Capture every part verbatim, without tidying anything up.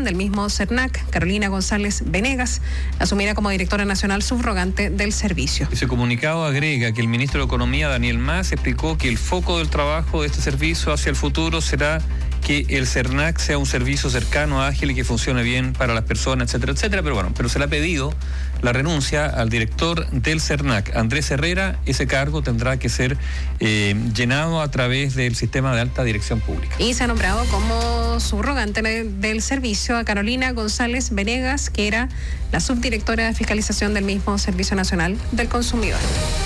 del mismo CERNAC, Carolina González Venegas, asumirá como directora nacional subrogante del servicio. Ese comunicado agrega que el ministro de Economía, Daniel Mas, explicó que el foco del trabajo de este servicio hacia el futuro será que el CERNAC sea un servicio cercano, ágil y que funcione bien para las personas, etcétera, etcétera. Pero bueno, pero se le ha pedido la renuncia al director del CERNAC, Andrés Herrera. Ese cargo tendrá que ser eh, llenado a través del sistema de alta dirección pública. Y se ha nombrado como subrogante del servicio a Carolina González Venegas, que era la subdirectora de fiscalización del mismo Servicio Nacional del Consumidor.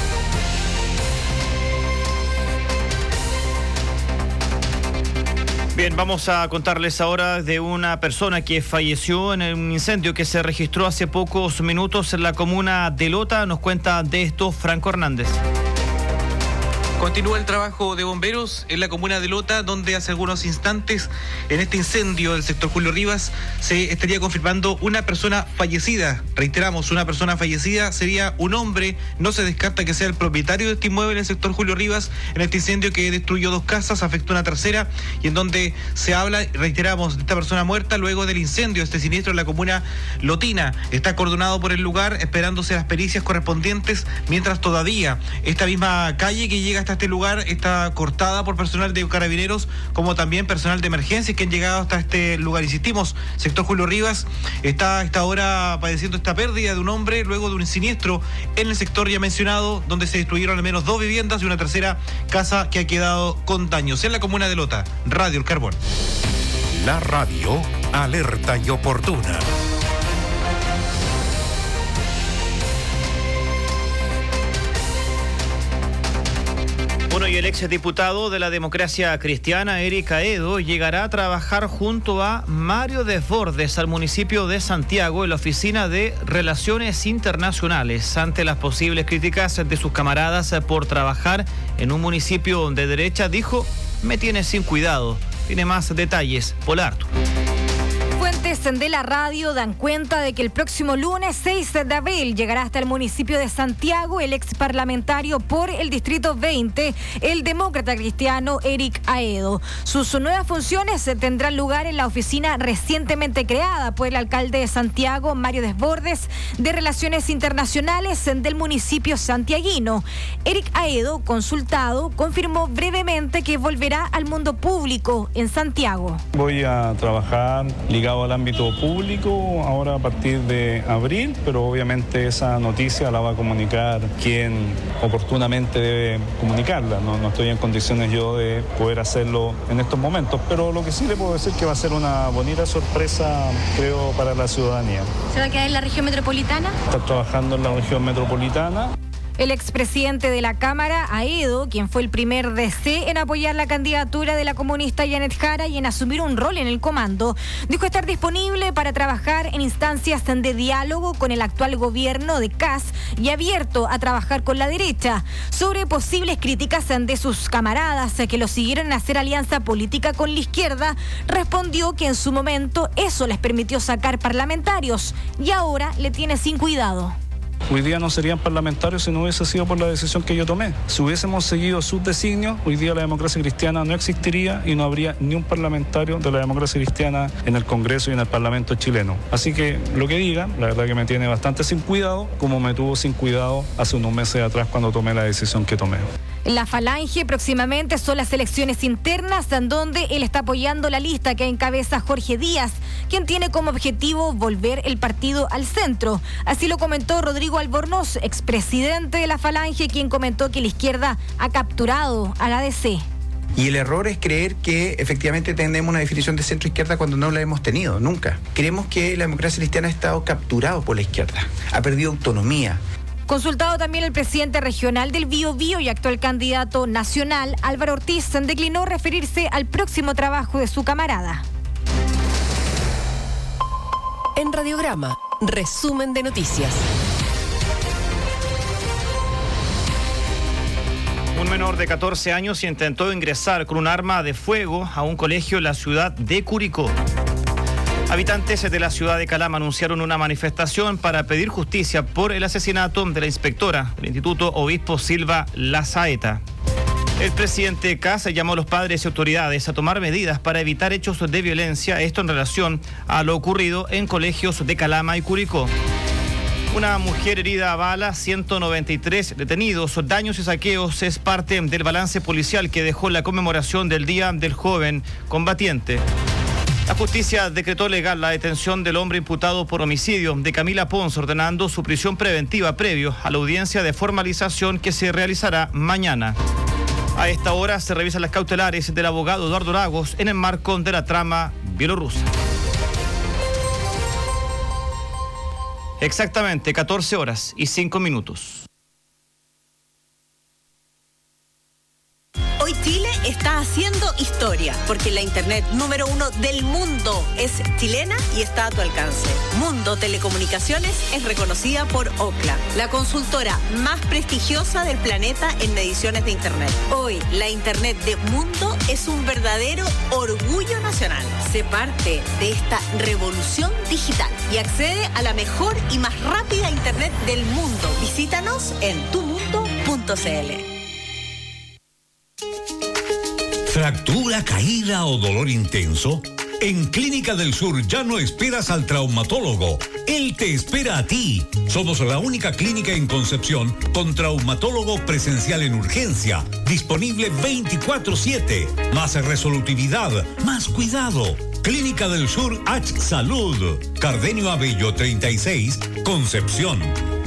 Bien, vamos a contarles ahora de una persona que falleció en un incendio que se registró hace pocos minutos en la comuna de Lota. Nos cuenta de esto Franco Hernández. Continúa el trabajo de bomberos en la comuna de Lota, donde hace algunos instantes, en este incendio del sector Julio Rivas, se estaría confirmando una persona fallecida. Reiteramos, una persona fallecida sería un hombre. No se descarta que sea el propietario de este inmueble en el sector Julio Rivas, en este incendio que destruyó dos casas, afectó una tercera, y en donde se habla, reiteramos, de esta persona muerta luego del incendio. Este siniestro en la comuna lotina está acordonado por el lugar, esperándose las pericias correspondientes, mientras todavía esta misma calle que llega hasta este lugar está cortada por personal de carabineros, como también personal de emergencias que han llegado hasta este lugar. Insistimos, sector Julio Rivas está a esta hora padeciendo esta pérdida de un hombre luego de un siniestro en el sector ya mencionado, donde se destruyeron al menos dos viviendas y una tercera casa que ha quedado con daños. En la comuna de Lota, Radio El Carbón. La radio alerta y oportuna. Bueno, y el exdiputado de la Democracia Cristiana, Eric Aedo, llegará a trabajar junto a Mario Desbordes al municipio de Santiago en la Oficina de Relaciones Internacionales, ante las posibles críticas de sus camaradas por trabajar en un municipio de derecha. Dijo: me tiene sin cuidado. Tiene más detalles, Polarto. Fuentes de la radio dan cuenta de que el próximo lunes seis de abril llegará hasta el municipio de Santiago el ex parlamentario por el Distrito veinte, el demócrata cristiano Eric Aedo. Sus nuevas funciones tendrán lugar en la oficina recientemente creada por el alcalde de Santiago, Mario Desbordes, de Relaciones Internacionales del municipio santiaguino. Eric Aedo, consultado, confirmó brevemente que volverá al mundo público en Santiago. Voy a trabajar ligado al ámbito público ahora a partir de abril, pero obviamente esa noticia la va a comunicar quien oportunamente debe comunicarla. No, no estoy en condiciones yo de poder hacerlo en estos momentos, pero lo que sí le puedo decir que va a ser una bonita sorpresa, creo, para la ciudadanía. ¿Se va a quedar en la región metropolitana? Estar trabajando en la región metropolitana. El expresidente de la Cámara, Aedo, quien fue el primer D C en apoyar la candidatura de la comunista Janet Jara y en asumir un rol en el comando, dijo estar disponible para trabajar en instancias de diálogo con el actual gobierno de Kast y abierto a trabajar con la derecha. Sobre posibles críticas de sus camaradas que lo siguieron en hacer alianza política con la izquierda, respondió que en su momento eso les permitió sacar parlamentarios y ahora le tiene sin cuidado. Hoy día no serían parlamentarios si no hubiese sido por la decisión que yo tomé. Si hubiésemos seguido sus designios, hoy día la democracia cristiana no existiría y no habría ni un parlamentario de la democracia cristiana en el Congreso y en el Parlamento chileno. Así que lo que diga, la verdad que me tiene bastante sin cuidado, como me tuvo sin cuidado hace unos meses atrás cuando tomé la decisión que tomé. La Falange próximamente son las elecciones internas, en donde él está apoyando la lista que encabeza Jorge Díaz, quien tiene como objetivo volver el partido al centro. Así lo comentó Rodrigo Albornoz, expresidente de la Falange, quien comentó que la izquierda ha capturado a la D C. Y el error es creer que efectivamente tenemos una definición de centro-izquierda cuando no la hemos tenido, nunca. Creemos que la democracia cristiana ha estado capturado por la izquierda, ha perdido autonomía. Consultado también el presidente regional del Biobío y actual candidato nacional, Álvaro Ortiz, declinó referirse al próximo trabajo de su camarada. En Radiograma, resumen de noticias. Un menor de catorce años intentó ingresar con un arma de fuego a un colegio en la ciudad de Curicó. Habitantes de la ciudad de Calama anunciaron una manifestación para pedir justicia por el asesinato de la inspectora del Instituto Obispo Silva Lazaeta. El presidente Kast llamó a los padres y autoridades a tomar medidas para evitar hechos de violencia, esto en relación a lo ocurrido en colegios de Calama y Curicó. Una mujer herida a bala, ciento noventa y tres detenidos, daños y saqueos es parte del balance policial que dejó la conmemoración del Día del Joven Combatiente. La justicia decretó legal la detención del hombre imputado por homicidio de Camila Pons, ordenando su prisión preventiva previo a la audiencia de formalización que se realizará mañana. A esta hora se revisan las cautelares del abogado Eduardo Lagos en el marco de la trama bielorrusa. Exactamente catorce horas y cinco minutos. Hoy Chile está haciendo historia, porque la internet número uno del mundo es chilena y está a tu alcance. Mundo Telecomunicaciones es reconocida por Ookla, la consultora más prestigiosa del planeta en mediciones de internet. Hoy, la internet de Mundo es un verdadero orgullo nacional. Sé parte de esta revolución digital y accede a la mejor y más rápida internet del mundo. Visítanos en tu mundo punto c l. ¿Fractura, caída o dolor intenso? En Clínica del Sur ya no esperas al traumatólogo. Él te espera a ti. Somos la única clínica en Concepción con traumatólogo presencial en urgencia. Disponible veinticuatro siete. Más resolutividad, más cuidado. Clínica del Sur H Salud. Cardenio Abello treinta y seis, Concepción.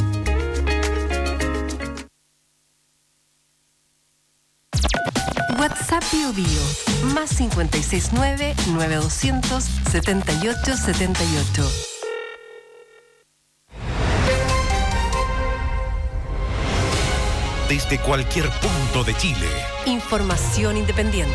WhatsApp Bio Bio, más cincuenta y seis nueve, nueve doscientos, setenta y ocho setenta y ocho. Desde cualquier punto de Chile. Información independiente.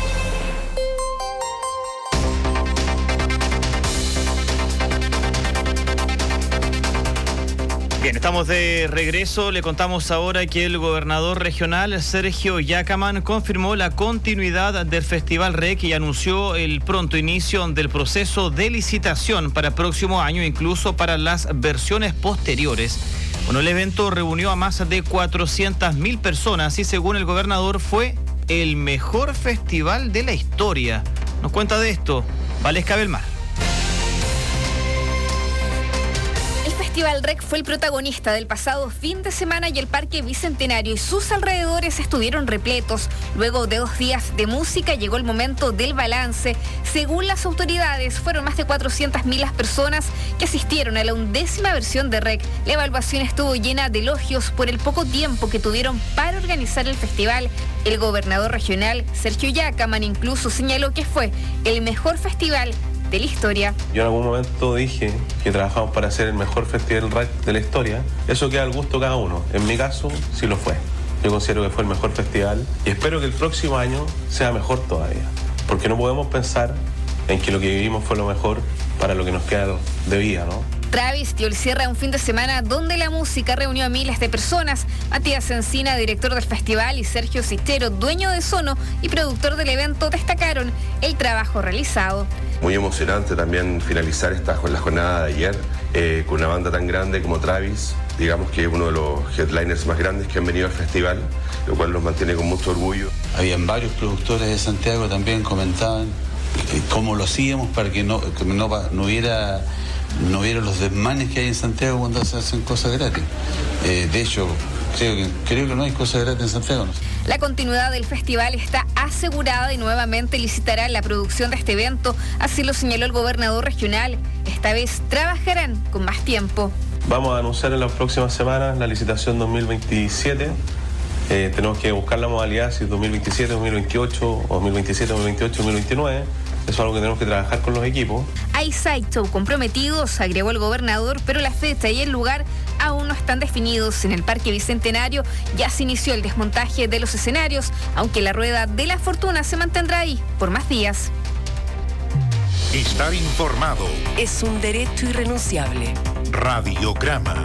Bien, estamos de regreso. Le contamos ahora que el gobernador regional Sergio Yacaman confirmó la continuidad del Festival R E C y anunció el pronto inicio del proceso de licitación para el próximo año, incluso para las versiones posteriores. Bueno, el evento reunió a más de cuatrocientas mil personas y según el gobernador fue el mejor festival de la historia. Nos cuenta de esto Valesca Belmar. El Festival R E C fue el protagonista del pasado fin de semana y el Parque Bicentenario y sus alrededores estuvieron repletos. Luego de dos días de música llegó el momento del balance. Según las autoridades, fueron más de cuatrocientas mil las personas que asistieron a la undécima versión de R E C. La evaluación estuvo llena de elogios por el poco tiempo que tuvieron para organizar el festival. El gobernador regional, Sergio Yacaman, incluso señaló que fue el mejor festival de la historia. Yo en algún momento dije que trabajamos para hacer el mejor festival R E C de la historia. Eso queda al gusto de cada uno. En mi caso, sí lo fue. Yo considero que fue el mejor festival y espero que el próximo año sea mejor todavía. Porque no podemos pensar en que lo que vivimos fue lo mejor para lo que nos queda de vida, ¿no? Travis dio el cierre a un fin de semana donde la música reunió a miles de personas. Matías Encina, director del festival, y Sergio Sichero, dueño de Sono y productor del evento, destacaron el trabajo realizado. Muy emocionante también finalizar esta la jornada de ayer eh, con una banda tan grande como Travis, digamos que es uno de los headliners más grandes que han venido al festival, lo cual nos mantiene con mucho orgullo. Habían varios productores de Santiago que también comentaban cómo lo hacíamos para que no, que no, no hubiera... no hubiera los desmanes que hay en Santiago cuando se hacen cosas gratis. Eh, de hecho, creo que, creo que no hay cosas gratis en Santiago, ¿no? La continuidad del festival está asegurada y nuevamente licitará la producción de este evento, así lo señaló el gobernador regional. Esta vez trabajarán con más tiempo. Vamos a anunciar en las próximas semanas la licitación dos mil veintisiete. Eh, tenemos que buscar la modalidad, si es dos mil veintisiete, dos mil veintiocho, o dos mil veintisiete, dos mil veintiocho, dos mil veintinueve. Eso es algo que tenemos que trabajar con los equipos. Hay site show comprometidos, agregó el gobernador, pero la fecha y el lugar aún no están definidos. En el Parque Bicentenario ya se inició el desmontaje de los escenarios, aunque la Rueda de la Fortuna se mantendrá ahí por más días. Estar informado es un derecho irrenunciable. Radiograma.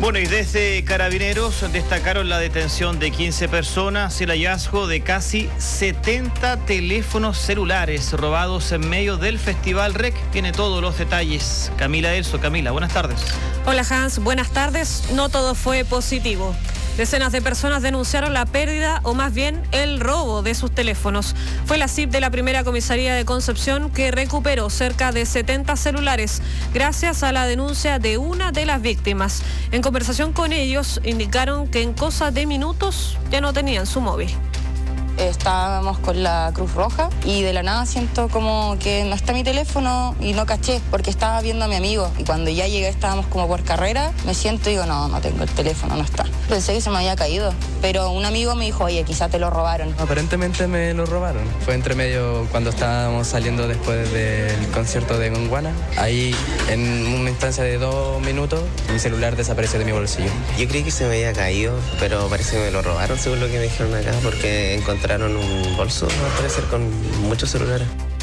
Bueno, y desde Carabineros destacaron la detención de quince personas y el hallazgo de casi setenta teléfonos celulares robados en medio del Festival R E C. Tiene todos los detalles Camila Elso. Camila, buenas tardes. Hola Hans, buenas tardes. No todo fue positivo. Decenas de personas denunciaron la pérdida o más bien el robo de sus teléfonos. Fue la C I P de la primera comisaría de Concepción que recuperó cerca de setenta celulares gracias a la denuncia de una de las víctimas. En conversación con ellos indicaron que en cosa de minutos ya no tenían su móvil. Estábamos con la Cruz Roja y de la nada siento como que no está mi teléfono y no caché porque estaba viendo a mi amigo y cuando ya llegué estábamos como por carrera, me siento y digo no, no tengo el teléfono, no está. Pensé que se me había caído, pero un amigo me dijo, oye, quizá te lo robaron. Aparentemente me lo robaron. Fue entre medio cuando estábamos saliendo después del concierto de Gonguana. Ahí en una instancia de dos minutos mi celular desapareció de mi bolsillo. Yo creí que se me había caído, pero parece que me lo robaron según lo que me dijeron acá porque encontré un bolso, al parecer, con muchos celulares.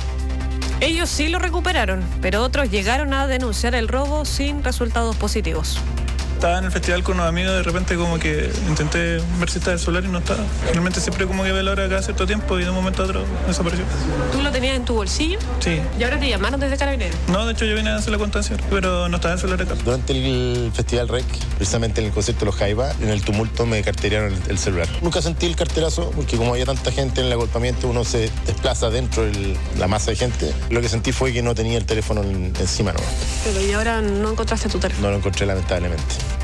Ellos sí lo recuperaron, pero otros llegaron a denunciar el robo sin resultados positivos. Estaba en el festival con unos amigos, de repente como que intenté ver si estaba el celular y no estaba. Finalmente siempre como que ve la hora cada cierto tiempo y de un momento a otro desapareció. ¿Tú lo tenías en tu bolsillo? Sí. ¿Y ahora te llamaron desde Carabineros? No, de hecho yo vine a hacer la constancia, pero no estaba en el celular acá. Durante el festival R E C, precisamente en el concierto de los Jaiba, en el tumulto me carterearon el, el celular. Nunca sentí el carterazo porque como había tanta gente en el agolpamiento uno se desplaza dentro de la masa de gente. Lo que sentí fue que no tenía el teléfono en, encima, ¿no? Pero ¿y ahora no encontraste tu teléfono? No lo encontré lamentablemente.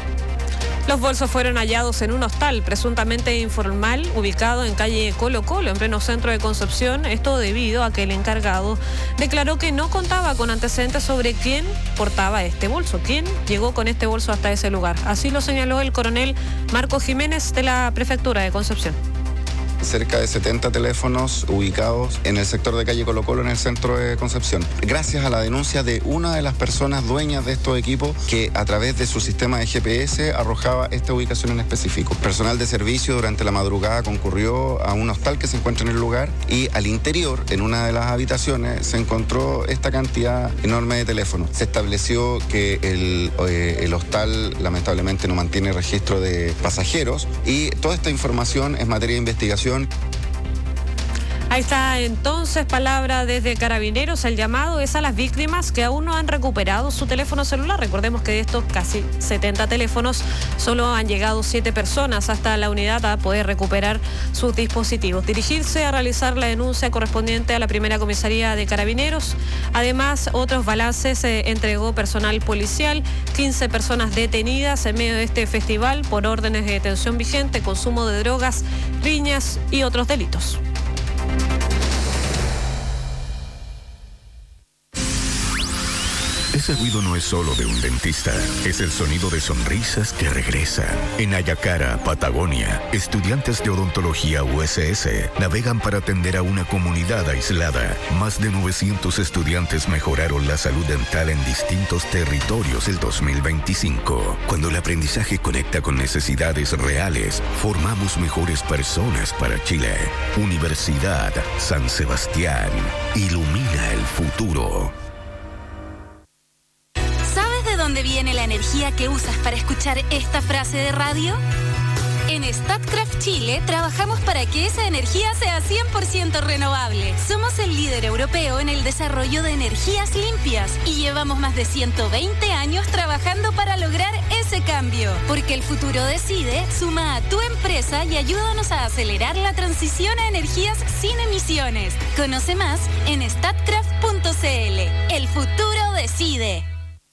Los bolsos fueron hallados en un hostal presuntamente informal ubicado en calle Colo Colo, en pleno centro de Concepción. Esto debido a que el encargado declaró que no contaba con antecedentes sobre quién portaba este bolso, quién llegó con este bolso hasta ese lugar. Así lo señaló el coronel Marco Jiménez de la Prefectura de Concepción. Cerca de setenta teléfonos ubicados en el sector de calle Colo Colo en el centro de Concepción. Gracias a la denuncia de una de las personas dueñas de estos equipos que a través de su sistema de G P S arrojaba esta ubicación en específico. Personal de servicio durante la madrugada concurrió a un hostal que se encuentra en el lugar y al interior, en una de las habitaciones, se encontró esta cantidad enorme de teléfonos. Se estableció que el, eh, el hostal lamentablemente no mantiene registro de pasajeros y toda esta información es materia de investigación. Ahí está entonces, palabra desde Carabineros. El llamado es a las víctimas que aún no han recuperado su teléfono celular. Recordemos que de estos casi setenta teléfonos solo han llegado siete personas hasta la unidad a poder recuperar sus dispositivos. Dirigirse a realizar la denuncia correspondiente a la primera comisaría de Carabineros. Además, otros balances se entregó personal policial, quince personas detenidas en medio de este festival por órdenes de detención vigente, consumo de drogas, riñas y otros delitos. Ese ruido no es solo de un dentista, es el sonido de sonrisas que regresan. En Ayacara, Patagonia, estudiantes de odontología U S S navegan para atender a una comunidad aislada. Más de novecientos estudiantes mejoraron la salud dental en distintos territorios el dos mil veinticinco. Cuando el aprendizaje conecta con necesidades reales, formamos mejores personas para Chile. Universidad San Sebastián. Ilumina el futuro. ¿Dónde viene la energía que usas para escuchar esta frase de radio? En Statkraft Chile trabajamos para que esa energía sea cien por ciento renovable. Somos el líder europeo en el desarrollo de energías limpias y llevamos más de ciento veinte años trabajando para lograr ese cambio. Porque el futuro decide, suma a tu empresa y ayúdanos a acelerar la transición a energías sin emisiones. Conoce más en statkraft punto c l. El futuro decide.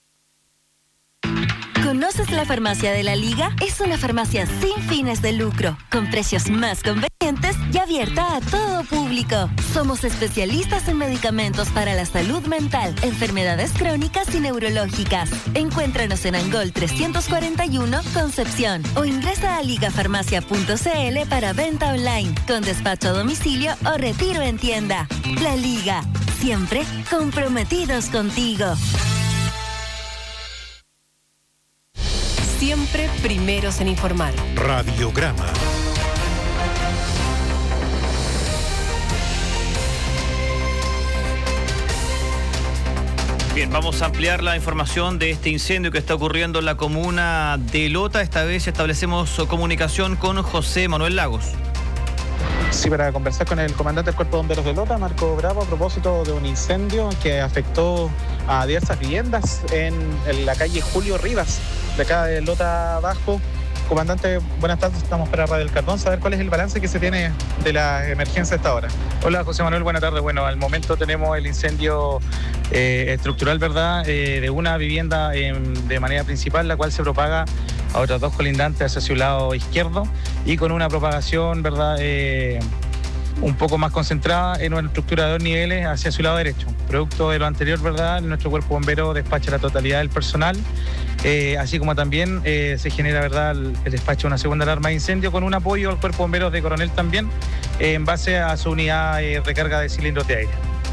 ¿Conoces la farmacia de la Liga? Es una farmacia sin fines de lucro, con precios más convenientes y abierta a todo público. Somos especialistas en medicamentos para la salud mental, enfermedades crónicas y neurológicas. Encuéntranos en Angol trescientos cuarenta y uno, Concepción, o ingresa a ligafarmacia punto c l para venta online, con despacho a domicilio o retiro en tienda. La Liga, siempre comprometidos contigo. Siempre primeros en informar. Radiograma. Bien, vamos a ampliar la información de este incendio que está ocurriendo en la comuna de Lota. Esta vez establecemos comunicación con José Manuel Lagos. Sí, para conversar con el comandante del Cuerpo de Bomberos de Lota, Marco Bravo, a propósito de un incendio que afectó a diversas viviendas en, en la calle Julio Rivas, de acá de Lota Bajo. Comandante, buenas tardes, estamos para Radio El Cardón, saber cuál es el balance que se tiene de la emergencia hasta ahora. Hola José Manuel, buenas tardes. Bueno, al momento tenemos el incendio eh, estructural, ¿verdad?, eh, de una vivienda eh, de manera principal, la cual se propaga a otras dos colindantes hacia su lado izquierdo y con una propagación, ¿verdad?, eh, un poco más concentrada en una estructura de dos niveles hacia su lado derecho. Producto de lo anterior, ¿verdad?, nuestro cuerpo bombero despacha la totalidad del personal. Eh, así como también eh, se genera, ¿verdad?, el, el despacho de una segunda alarma de incendio con un apoyo al Cuerpo de Bomberos de Coronel también, eh, en base a su unidad de eh, recarga de cilindros de aire.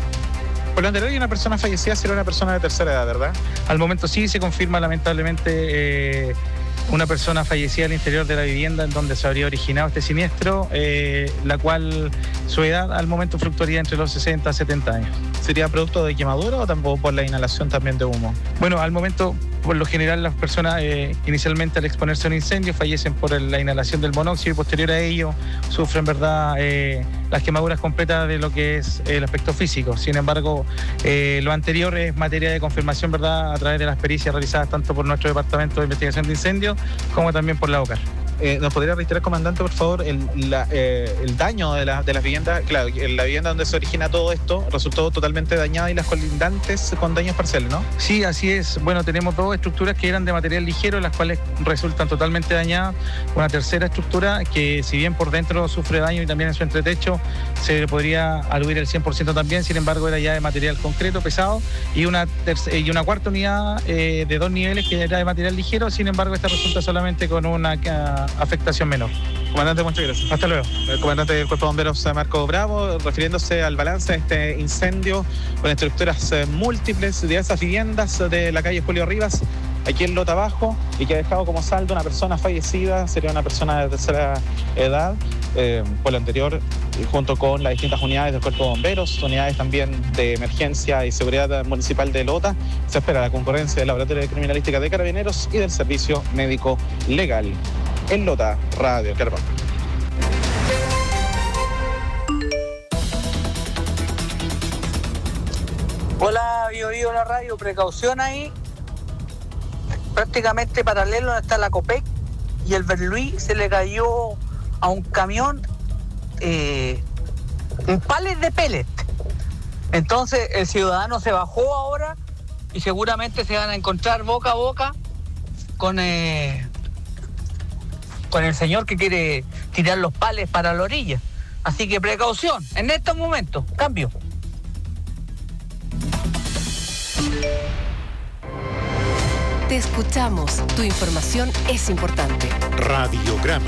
Por lo anterior, hay una persona fallecida, será una persona de tercera edad, ¿verdad? Al momento sí se confirma lamentablemente eh, una persona fallecida al interior de la vivienda en donde se habría originado este siniestro, eh, la cual su edad al momento fluctuaría entre los sesenta a setenta años. ¿Sería producto de quemadura o tampoco por la inhalación también de humo? Bueno, al momento, por lo general, las personas eh, inicialmente al exponerse a un incendio fallecen por el, la inhalación del monóxido y posterior a ello sufren, ¿verdad?, eh, las quemaduras completas de lo que es el aspecto físico. Sin embargo, eh, lo anterior es materia de confirmación, ¿verdad?, a través de las pericias realizadas tanto por nuestro Departamento de Investigación de Incendios como también por la OCAR. Eh, ¿Nos podría reiterar, comandante, por favor, el, la, eh, el daño de, la, de las viviendas? Claro, la vivienda donde se origina todo esto resultó totalmente dañada y las colindantes con daños parciales, ¿no? Sí, así es. Bueno, tenemos dos estructuras que eran de material ligero, las cuales resultan totalmente dañadas. Una tercera estructura que, si bien por dentro sufre daño y también en su entretecho se le podría aludir el cien por ciento también, sin embargo era ya de material concreto, pesado, y una, tercera, y una cuarta unidad eh, de dos niveles que era de material ligero, sin embargo esta resulta solamente con una uh, afectación menor. Comandante, muchas gracias. Hasta luego. El comandante del Cuerpo de Bomberos, Marco Bravo, refiriéndose al balance de este incendio con estructuras eh, múltiples de diversas viviendas de la calle Julio Rivas, aquí en Lota Bajo, y que ha dejado como saldo una persona fallecida, sería una persona de tercera edad, eh, por lo anterior, junto con las distintas unidades del Cuerpo de Bomberos, unidades también de emergencia y seguridad municipal de Lota. Se espera la concurrencia del Laboratorio de Criminalística de Carabineros y del Servicio Médico Legal. En Lota, Radio El Cardón. Hola, Bio Bio, la radio, precaución ahí. Prácticamente paralelo donde está la Copec y el Berluí se le cayó a un camión eh, un palet de pellet. Entonces el ciudadano se bajó ahora y seguramente se van a encontrar boca a boca con, eh, con el señor que quiere tirar los palets para la orilla. Así que precaución, en estos momentos, cambio. Te escuchamos. Tu información es importante. Radiograma.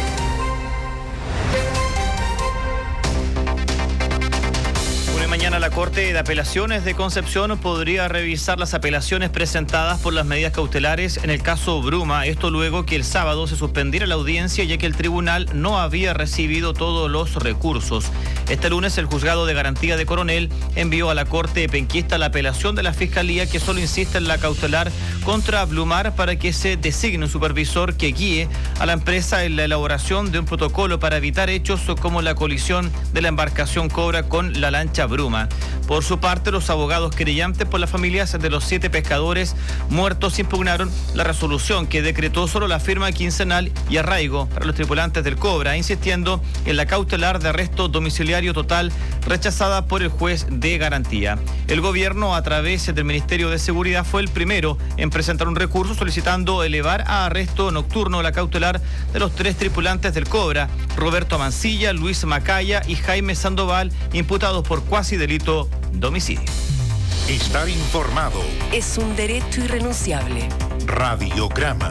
Mañana la Corte de Apelaciones de Concepción podría revisar las apelaciones presentadas por las medidas cautelares en el caso Bruma. Esto luego que el sábado se suspendiera la audiencia ya que el tribunal no había recibido todos los recursos. Este lunes el juzgado de garantía de Coronel envió a la Corte penquista la apelación de la Fiscalía que solo insiste en la cautelar contra Blumar para que se designe un supervisor que guíe a la empresa en la elaboración de un protocolo para evitar hechos como la colisión de la embarcación Cobra con la lancha Bruma. Por su parte, los abogados querellantes por las familias de los siete pescadores muertos impugnaron la resolución que decretó solo la firma quincenal y arraigo para los tripulantes del Cobra, insistiendo en la cautelar de arresto domiciliario total rechazada por el juez de garantía. El gobierno, a través del Ministerio de Seguridad, fue el primero en presentar un recurso solicitando elevar a arresto nocturno la cautelar de los tres tripulantes del Cobra, Roberto Mancilla, Luis Macaya y Jaime Sandoval, imputados por cuasi delito de homicidio. Estar informado es un derecho irrenunciable. Radiograma.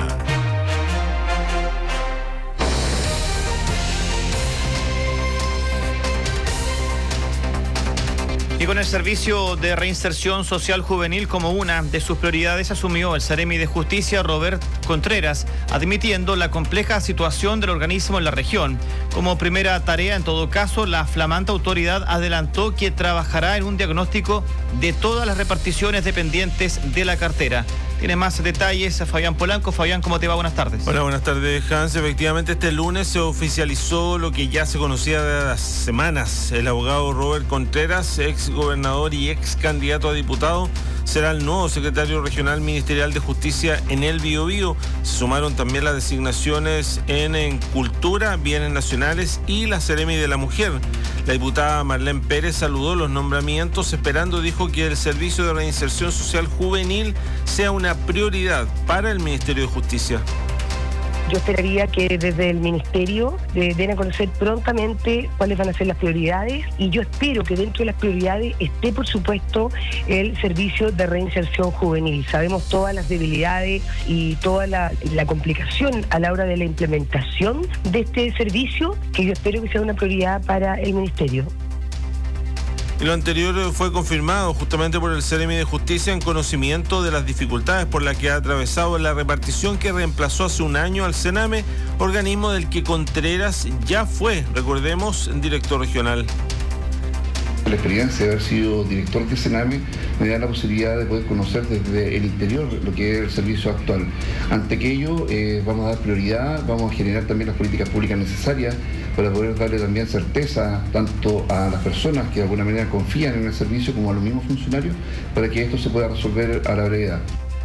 Y con el servicio de reinserción social juvenil como una de sus prioridades asumió el Seremi de Justicia Robert Contreras, admitiendo la compleja situación del organismo en la región. Como primera tarea, en todo caso, la flamante autoridad adelantó que trabajará en un diagnóstico de todas las reparticiones dependientes de la cartera. Tiene más detalles Fabián Polanco. Fabián, ¿cómo te va? Buenas tardes. Hola, buenas tardes, Hans. Efectivamente, este lunes se oficializó lo que ya se conocía de las semanas. El abogado Robert Contreras, ex gobernador y ex candidato a diputado, será el nuevo secretario regional ministerial de Justicia en el Biobío. Se sumaron también las designaciones en, en Cultura, Bienes Nacionales y la Seremi de la Mujer. La diputada Marlene Pérez saludó los nombramientos, esperando, dijo, que el Servicio de Reinserción Social Juvenil sea una prioridad para el Ministerio de Justicia. Yo esperaría que desde el Ministerio eh, den a conocer prontamente cuáles van a ser las prioridades, y yo espero que dentro de las prioridades esté, por supuesto, el Servicio de Reinserción Juvenil. Sabemos todas las debilidades y toda la, la complicación a la hora de la implementación de este servicio, que yo espero que sea una prioridad para el Ministerio. Y lo anterior fue confirmado justamente por el Seremi de Justicia en conocimiento de las dificultades por las que ha atravesado la repartición que reemplazó hace un año al Sename, organismo del que Contreras ya fue, recordemos, director regional. La experiencia de haber sido director de Sename me da la posibilidad de poder conocer desde el interior lo que es el servicio actual. Ante aquello eh, vamos a dar prioridad, vamos a generar también las políticas públicas necesarias para poder darle también certeza tanto a las personas que de alguna manera confían en el servicio como a los mismos funcionarios, para que esto se pueda resolver a la brevedad.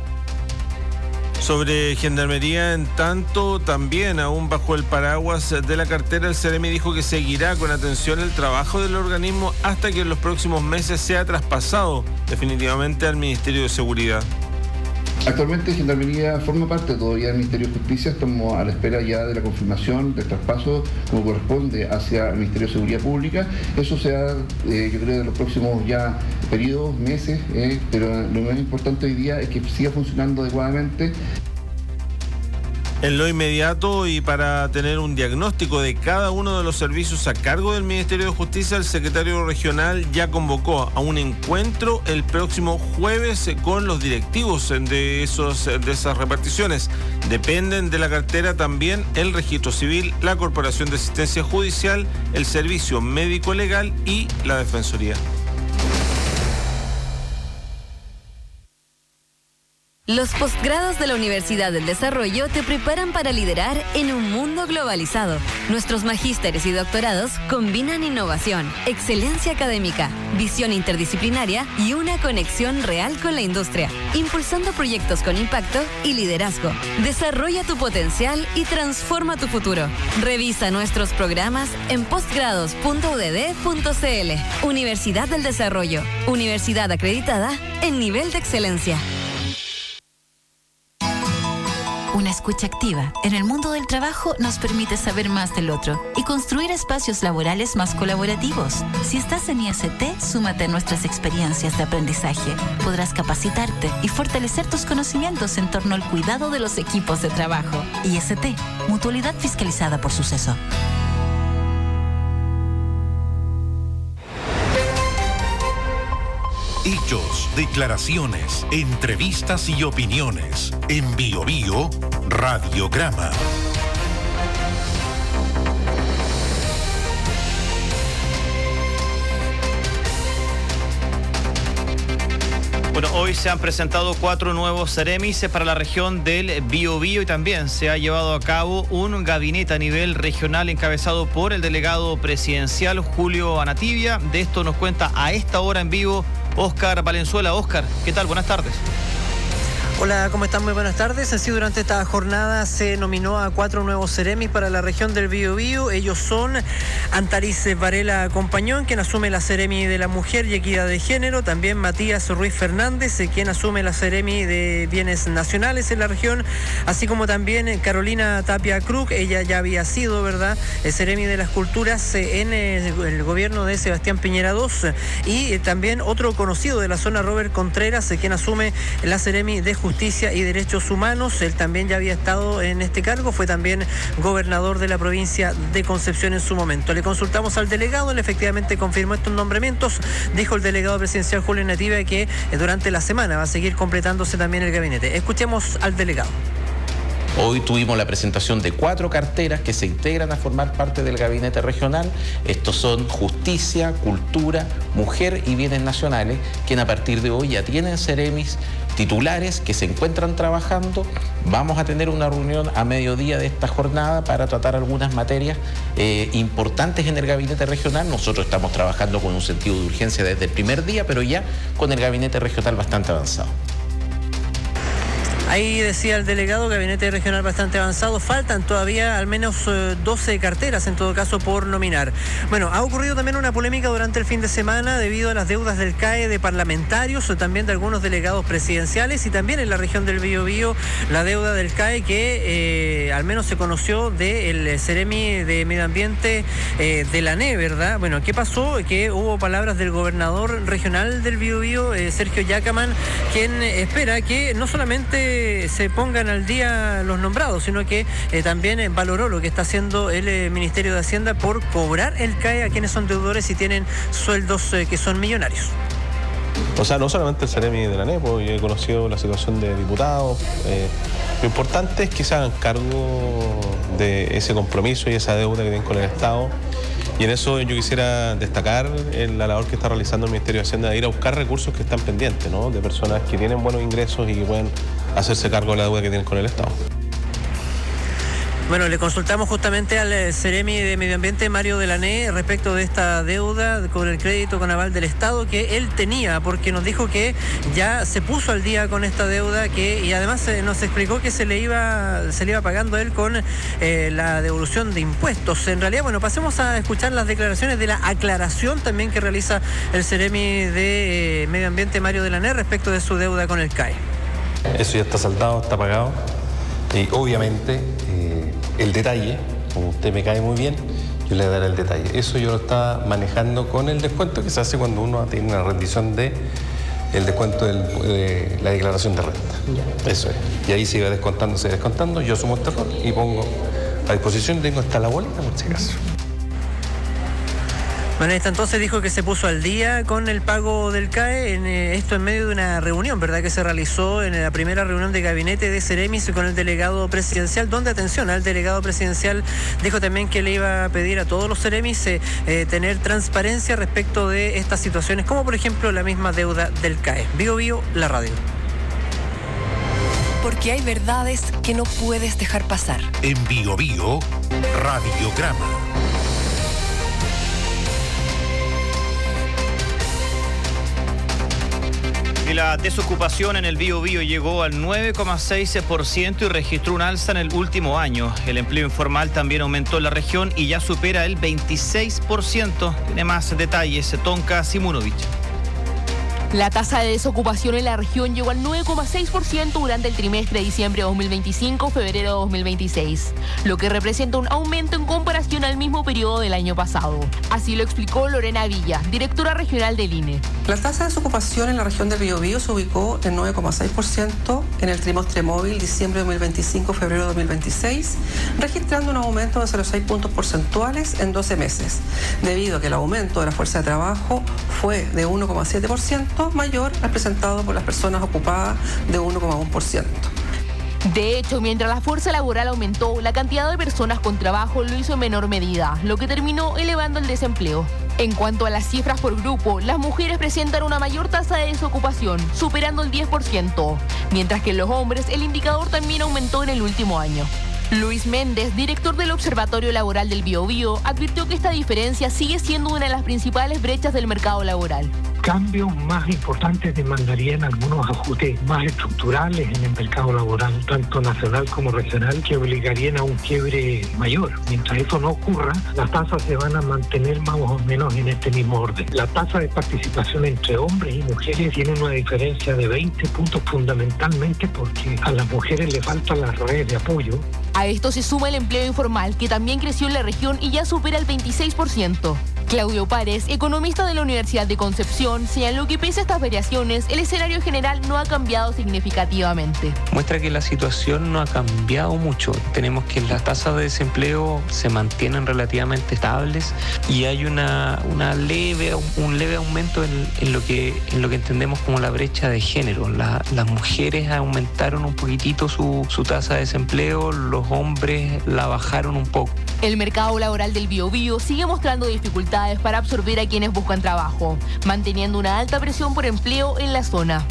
Sobre Gendarmería, en tanto, también aún bajo el paraguas de la cartera, el Seremi dijo que seguirá con atención el trabajo del organismo hasta que en los próximos meses sea traspasado definitivamente al Ministerio de Seguridad. Actualmente Gendarmería forma parte todavía del Ministerio de Justicia, estamos a la espera ya de la confirmación del traspaso como corresponde hacia el Ministerio de Seguridad Pública. Eso se da, eh, yo creo, en los próximos ya periodos, meses, eh, pero lo más importante hoy día es que siga funcionando adecuadamente. En lo inmediato, y para tener un diagnóstico de cada uno de los servicios a cargo del Ministerio de Justicia, el secretario regional ya convocó a un encuentro el próximo jueves con los directivos de, esos, de esas reparticiones. Dependen de la cartera también el Registro Civil, la Corporación de Asistencia Judicial, el Servicio Médico Legal y la Defensoría. Los posgrados de la Universidad del Desarrollo te preparan para liderar en un mundo globalizado. Nuestros magísteres y doctorados combinan innovación, excelencia académica, visión interdisciplinaria y una conexión real con la industria, impulsando proyectos con impacto y liderazgo. Desarrolla tu potencial y transforma tu futuro. Revisa nuestros programas en postgrados punto u d d punto c l. Universidad del Desarrollo, universidad acreditada en nivel de excelencia. Una escucha activa en el mundo del trabajo nos permite saber más del otro y construir espacios laborales más colaborativos. Si estás en I S T, súmate a nuestras experiencias de aprendizaje. Podrás capacitarte y fortalecer tus conocimientos en torno al cuidado de los equipos de trabajo. I S T, mutualidad fiscalizada por Suceso. Hechos, declaraciones, entrevistas y opiniones. En Biobío, Radiograma. Bueno, hoy se han presentado cuatro nuevos Seremis para la región del Biobío y también se ha llevado a cabo un gabinete a nivel regional encabezado por el delegado presidencial Julio Anatibia. De esto nos cuenta a esta hora en vivo Óscar Valenzuela. Óscar, ¿qué tal? Buenas tardes. Hola, ¿cómo están? Muy buenas tardes. Así, durante esta jornada se nominó a cuatro nuevos Seremis para la región del Biobío. Ellos son Antaris Varela Compañón, quien asume la Seremi de la Mujer y Equidad de Género. También Matías Ruiz Fernández, quien asume la Seremi de Bienes Nacionales en la región. Así como también Carolina Tapia Krug, ella ya había sido, ¿verdad?, el Seremi de las Culturas en el gobierno de Sebastián Piñera segundo. Y también otro conocido de la zona, Robert Contreras, quien asume la Seremi de Justicia Justicia y Derechos Humanos. Él también ya había estado en este cargo, fue también gobernador de la provincia de Concepción en su momento. Le consultamos al delegado, él efectivamente confirmó estos nombramientos. Dijo el delegado presidencial Julio Nativa que durante la semana va a seguir completándose también el gabinete. Escuchemos al delegado. Hoy tuvimos la presentación de cuatro carteras que se integran a formar parte del gabinete regional. Estos son Justicia, Cultura, Mujer y Bienes Nacionales, quienes a partir de hoy ya tienen seremis titulares que se encuentran trabajando. Vamos a tener una reunión a mediodía de esta jornada para tratar algunas materias eh, importantes en el gabinete regional. Nosotros estamos trabajando con un sentido de urgencia desde el primer día, pero ya con el gabinete regional bastante avanzado. Ahí decía el delegado, gabinete regional bastante avanzado. Faltan todavía al menos eh, doce carteras, en todo caso, por nominar. Bueno, ha ocurrido también una polémica durante el fin de semana debido a las deudas del C A E de parlamentarios o también de algunos delegados presidenciales y también en la región del Biobío la deuda del C A E que eh, al menos se conoció del Ceremi de Medio Ambiente eh, de la A N E, ¿verdad? Bueno, ¿qué pasó? Que hubo palabras del gobernador regional del Biobío, eh, Sergio Yacaman, quien espera que no solamente se pongan al día los nombrados, sino que eh, también eh, valoró lo que está haciendo el eh, Ministerio de Hacienda por cobrar el C A E a quienes son deudores y tienen sueldos eh, que son millonarios. O sea, no solamente el Ceremi de la A N E, pues yo he conocido la situación de diputados. Eh, lo importante es que se hagan cargo de ese compromiso y esa deuda que tienen con el Estado. Y en eso yo quisiera destacar la labor que está realizando el Ministerio de Hacienda de ir a buscar recursos que están pendientes, ¿no? De personas que tienen buenos ingresos y que pueden hacerse cargo de la deuda que tienen con el Estado. Bueno, le consultamos justamente al Ceremi de Medio Ambiente, Mario de la A N E, respecto de esta deuda con el crédito con aval del Estado que él tenía, porque nos dijo que ya se puso al día con esta deuda que y además eh, nos explicó que se le iba se le iba pagando a él con eh, la devolución de impuestos. En realidad, bueno, pasemos a escuchar las declaraciones de la aclaración también que realiza el Ceremi de eh, Medio Ambiente, Mario de la A N E, respecto de su deuda con el C A E. Eso ya está saldado, está pagado y obviamente eh, el detalle, como usted me cae muy bien, yo le daré el detalle. Eso yo lo estaba manejando con el descuento que se hace cuando uno tiene una rendición de el descuento del, de la declaración de renta. Eso es. Y ahí se iba descontando, se iba descontando, yo sumo este error y pongo a disposición, tengo hasta la boleta por si acaso. Bueno, esta entonces dijo que se puso al día con el pago del C A E, en, eh, esto en medio de una reunión, ¿verdad?, que se realizó en la primera reunión de gabinete de Ceremis con el delegado presidencial, donde, atención, al delegado presidencial dijo también que le iba a pedir a todos los Ceremis eh, eh, tener transparencia respecto de estas situaciones, como por ejemplo la misma deuda del C A E. Bio Bio, la radio. Porque hay verdades que no puedes dejar pasar. En Bio Bio, Radiograma. Y la desocupación en el Biobío llegó al nueve coma seis por ciento y registró un alza en el último año. El empleo informal también aumentó en la región y ya supera el veintiséis por ciento. Tiene más detalles Tonka Simunovic. La tasa de desocupación en la región llegó al nueve coma seis por ciento durante el trimestre de diciembre de dos mil veinticinco, febrero de dos mil veintiséis, lo que representa un aumento en comparación al mismo periodo del año pasado. Así lo explicó Lorena Villa, directora regional del I N E. La tasa de desocupación en la región del Biobío se ubicó en nueve coma seis por ciento en el trimestre móvil diciembre de dos mil veinticinco, febrero de dos mil veintiséis, registrando un aumento de cero coma seis puntos porcentuales en doce meses, debido a que el aumento de la fuerza de trabajo fue de uno coma siete por ciento mayor al presentado por las personas ocupadas de uno coma uno por ciento. De hecho, mientras la fuerza laboral aumentó, la cantidad de personas con trabajo lo hizo en menor medida, lo que terminó elevando el desempleo. En cuanto a las cifras por grupo, las mujeres presentan una mayor tasa de desocupación, superando el diez por ciento, mientras que en los hombres el indicador también aumentó en el último año. Luis Méndez, director del Observatorio Laboral del Biobío, advirtió que esta diferencia sigue siendo una de las principales brechas del mercado laboral. Cambios más importantes demandarían algunos ajustes más estructurales en el mercado laboral, tanto nacional como regional, que obligarían a un quiebre mayor. Mientras eso no ocurra, las tasas se van a mantener más o menos en este mismo orden. La tasa de participación entre hombres y mujeres tiene una diferencia de veinte puntos, fundamentalmente porque a las mujeres les faltan las redes de apoyo. A esto se suma el empleo informal, que también creció en la región y ya supera el veintiséis por ciento. Claudio Párez, economista de la Universidad de Concepción, señaló que pese a estas variaciones, el escenario general no ha cambiado significativamente. Muestra que la situación no ha cambiado mucho. Tenemos que las tasas de desempleo se mantienen relativamente estables y hay una, una leve, un leve aumento en, en, lo que, en lo que entendemos como la brecha de género. La, las mujeres aumentaron un poquitito su, su tasa de desempleo, los hombres la bajaron un poco. El mercado laboral del Biobío sigue mostrando dificultades para absorber a quienes buscan trabajo, manteniendo una alta presión por empleo en la zona.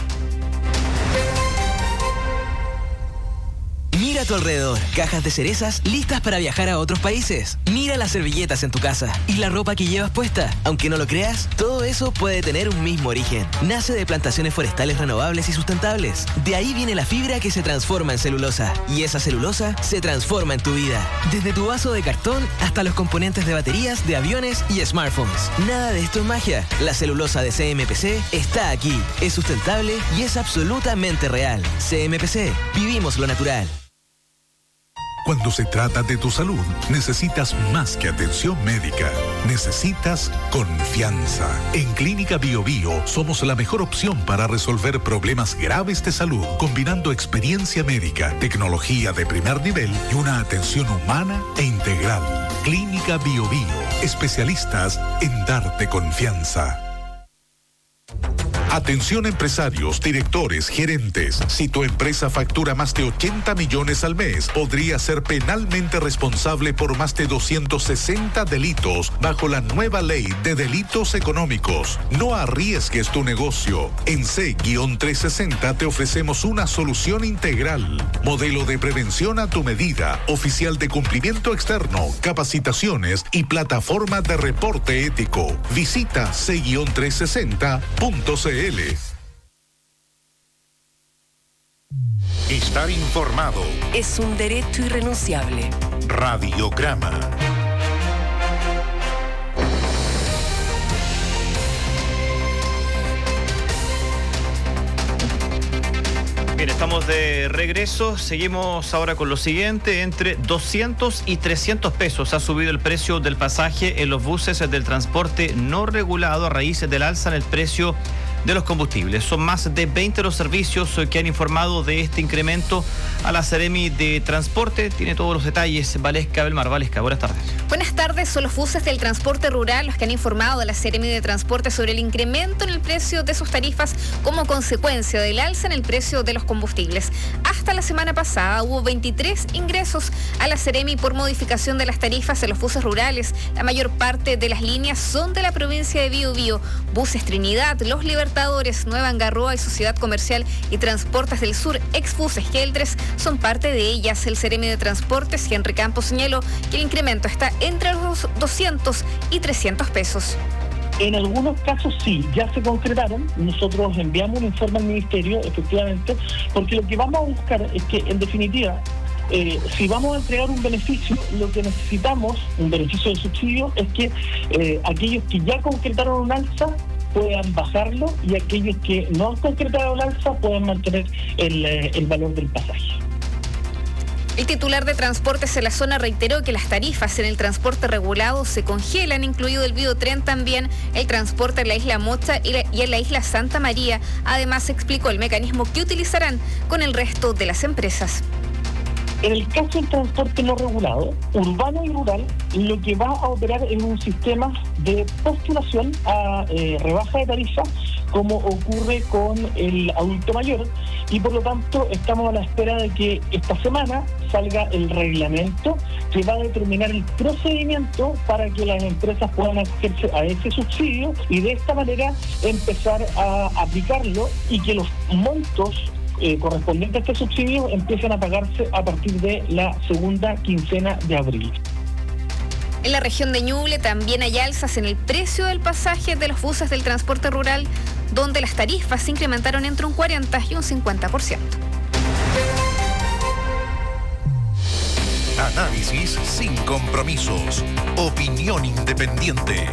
Mira a tu alrededor, cajas de cerezas listas para viajar a otros países. Mira las servilletas en tu casa y la ropa que llevas puesta. Aunque no lo creas, todo eso puede tener un mismo origen. Nace de plantaciones forestales renovables y sustentables. De ahí viene la fibra que se transforma en celulosa. Y esa celulosa se transforma en tu vida. Desde tu vaso de cartón hasta los componentes de baterías, de aviones y smartphones. Nada de esto es magia. La celulosa de C M P C está aquí. Es sustentable y es absolutamente real. C M P C. Vivimos lo natural. Cuando se trata de tu salud, necesitas más que atención médica. Necesitas confianza. En Clínica Biobío somos la mejor opción para resolver problemas graves de salud, combinando experiencia médica, tecnología de primer nivel y una atención humana e integral. Clínica Biobío, especialistas en darte confianza. Atención empresarios, directores, gerentes. Si tu empresa factura más de ochenta millones al mes, podría ser penalmente responsable por más de doscientos sesenta delitos bajo la nueva ley de delitos económicos. No arriesgues tu negocio. En C trescientos sesenta te ofrecemos una solución integral. Modelo de prevención a tu medida, oficial de cumplimiento externo, capacitaciones y plataforma de reporte ético. Visita C trescientos sesenta punto c l. Estar informado es un derecho irrenunciable. Radiograma. Bien, estamos de regreso. Seguimos ahora con lo siguiente. Entre doscientos y trescientos pesos ha subido el precio del pasaje en los buses del transporte no regulado a raíz del alza en el precio de los combustibles. Son más de veinte los servicios que han informado de este incremento a la Seremi de Transporte. Tiene todos los detalles Valesca Belmar. Valesca, buenas tardes. Buenas tardes. Son los buses del transporte rural los que han informado a la Seremi de Transporte sobre el incremento en el precio de sus tarifas como consecuencia del alza en el precio de los combustibles. Hasta la semana pasada hubo veintitrés ingresos a la Seremi por modificación de las tarifas en los buses rurales. La mayor parte de las líneas son de la provincia de Biobío. Buses Trinidad, Los Libertadores, Nueva Angarroa y Sociedad Comercial y Transportes del Sur, exbuses Geldres, son parte de ellas. El Seremi de Transportes, Henry Campos, señaló que el incremento está entre los doscientos y trescientos pesos. En algunos casos sí, ya se concretaron. Nosotros enviamos un informe al Ministerio, efectivamente, porque lo que vamos a buscar es que, en definitiva, Eh, si vamos a entregar un beneficio, lo que necesitamos, un beneficio de subsidio, es que eh, aquellos que ya concretaron un alza puedan bajarlo y aquellos que no han concretado el alza puedan mantener el, eh, el valor del pasaje. El titular de Transportes en la zona reiteró que las tarifas en el transporte regulado se congelan, incluido el Biotren también, el transporte en la isla Mocha y, la, y en la isla Santa María. Además, explicó el mecanismo que utilizarán con el resto de las empresas. En el caso del transporte no regulado, urbano y rural, lo que va a operar es un sistema de postulación a eh, rebaja de tarifa, como ocurre con el adulto mayor, y por lo tanto estamos a la espera de que esta semana salga el reglamento que va a determinar el procedimiento para que las empresas puedan acogerse a ese subsidio y de esta manera empezar a aplicarlo y que los montos Eh, correspondiente a este subsidio empiezan a pagarse a partir de la segunda quincena de abril. En la región de Ñuble también hay alzas en el precio del pasaje de los buses del transporte rural, donde las tarifas se incrementaron entre un cuarenta y un cincuenta por ciento. Análisis sin compromisos. Opinión independiente.